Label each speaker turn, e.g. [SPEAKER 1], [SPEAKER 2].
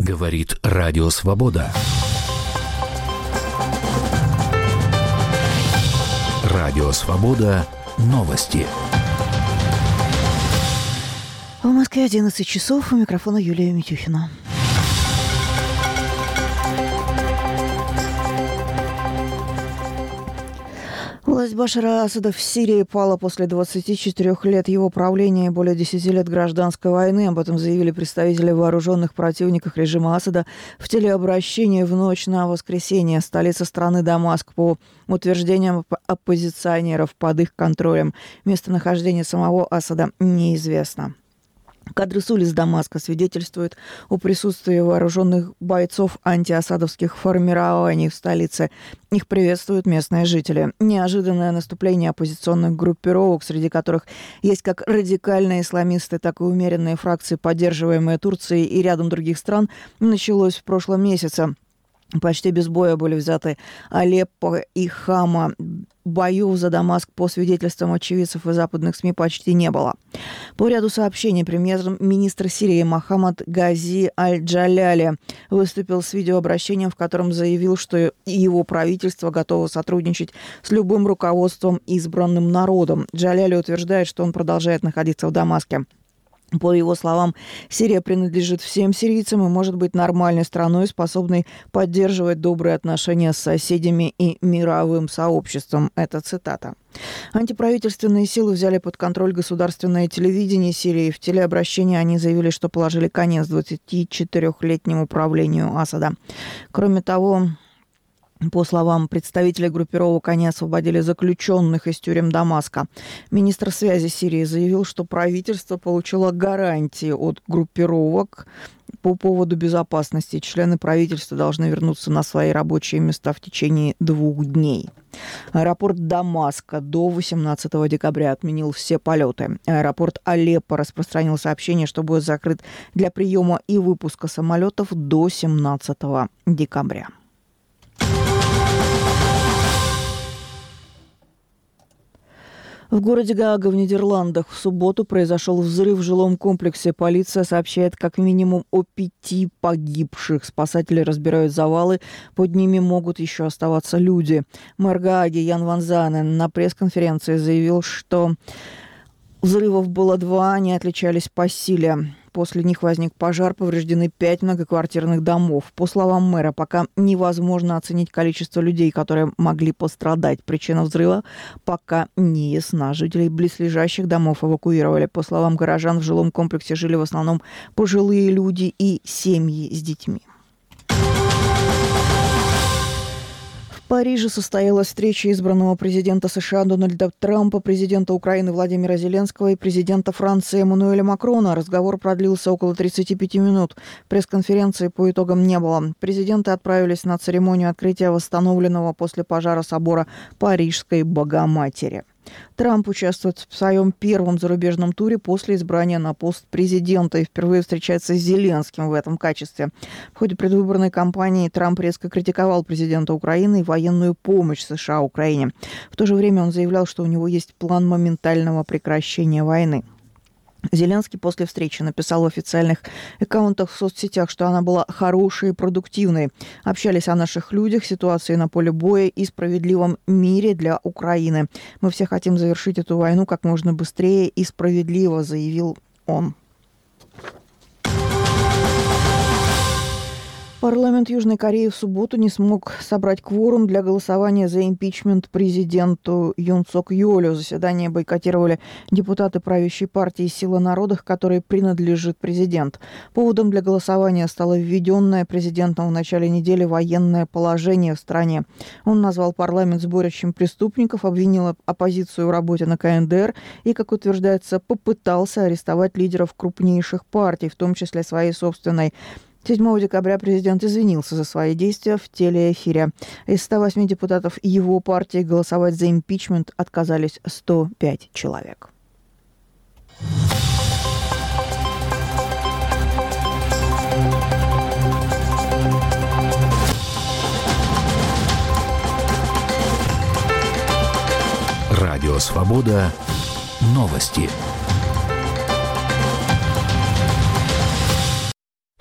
[SPEAKER 1] Говорит Радио Свобода. Радио Свобода. Новости.
[SPEAKER 2] В Москве 11 часов. У микрофона Юлия Митюхина. Власть Башара Асада в Сирии пала после 24 лет его правления и более 10 лет гражданской войны. Об этом заявили представители вооруженных противников режима Асада в телеобращении в ночь на воскресенье. Столица страны Дамаск, по утверждениям оппозиционеров, под их контролем. Местонахождение самого Асада неизвестно. Кадры с улиц Дамаска свидетельствуют о присутствии вооруженных бойцов антиасадовских формирований в столице. Их приветствуют местные жители. Неожиданное наступление оппозиционных группировок, среди которых есть как радикальные исламисты, так и умеренные фракции, поддерживаемые Турцией и рядом других стран, началось в прошлом месяце. Почти без боя были взяты Алеппо и Хама. Боев за Дамаск, по свидетельствам очевидцев и западных СМИ, почти не было. По ряду сообщений премьер-министр Сирии Мохаммад Гази Аль-Джаляли выступил с видеообращением, в котором заявил, что его правительство готово сотрудничать с любым руководством, избранным народом. Джаляли утверждает, что он продолжает находиться в Дамаске. По его словам, Сирия принадлежит всем сирийцам и может быть нормальной страной, способной поддерживать добрые отношения с соседями и мировым сообществом. Это цитата. Антиправительственные силы взяли под контроль государственное телевидение Сирии. В телеобращении они заявили, что положили конец 24-летнему правлению Асада. Кроме того, по словам представителей группировок, они освободили заключенных из тюрем Дамаска. Министр связи Сирии заявил, что правительство получило гарантии от группировок по поводу безопасности. Члены правительства должны вернуться на свои рабочие места в течение 2 дней. Аэропорт Дамаска до 18 декабря отменил все полеты. Аэропорт Алеппо распространил сообщение, что будет закрыт для приема и выпуска самолетов до 17 декабря. В городе Гаага в Нидерландах в субботу произошел взрыв в жилом комплексе. Полиция сообщает как минимум о 5 погибших. Спасатели разбирают завалы. Под ними могут еще оставаться люди. Мэр Гааги Ян Ван Занен на пресс-конференции заявил, что взрывов было 2, они отличались по силе. После них возник пожар, повреждены 5 многоквартирных домов. По словам мэра, пока невозможно оценить количество людей, которые могли пострадать. Причина взрыва пока не ясна. Жителей близлежащих домов эвакуировали. По словам горожан, в жилом комплексе жили в основном пожилые люди и семьи с детьми. В Париже состоялась встреча избранного президента США Дональда Трампа, президента Украины Владимира Зеленского и президента Франции Эммануэля Макрона. Разговор продлился около 35 минут. Пресс-конференции по итогам не было. Президенты отправились на церемонию открытия восстановленного после пожара собора Парижской Богоматери. Трамп участвует в своем первом зарубежном туре после избрания на пост президента и впервые встречается с Зеленским в этом качестве. В ходе предвыборной кампании Трамп резко критиковал президента Украины и военную помощь США Украине. В то же время он заявлял, что у него есть план моментального прекращения войны. Зеленский после встречи написал в официальных аккаунтах в соцсетях, что она была хорошей и продуктивной. Общались о наших людях, ситуации на поле боя и справедливом мире для Украины. Мы все хотим завершить эту войну как можно быстрее и справедливо, заявил он. Парламент Южной Кореи в субботу не смог собрать кворум для голосования за импичмент президенту Юн Сок Йолю. Заседание бойкотировали депутаты правящей партии «Сила народа», которой принадлежит президент. Поводом для голосования стало введенное президентом в начале недели военное положение в стране. Он назвал парламент сборищем преступников, обвинил оппозицию в работе на КНДР и, как утверждается, попытался арестовать лидеров крупнейших партий, в том числе своей собственной. 7 декабря президент извинился за свои действия в телеэфире. Из 108 депутатов его партии голосовать за импичмент отказались 105 человек.
[SPEAKER 1] Радио Свобода. Новости.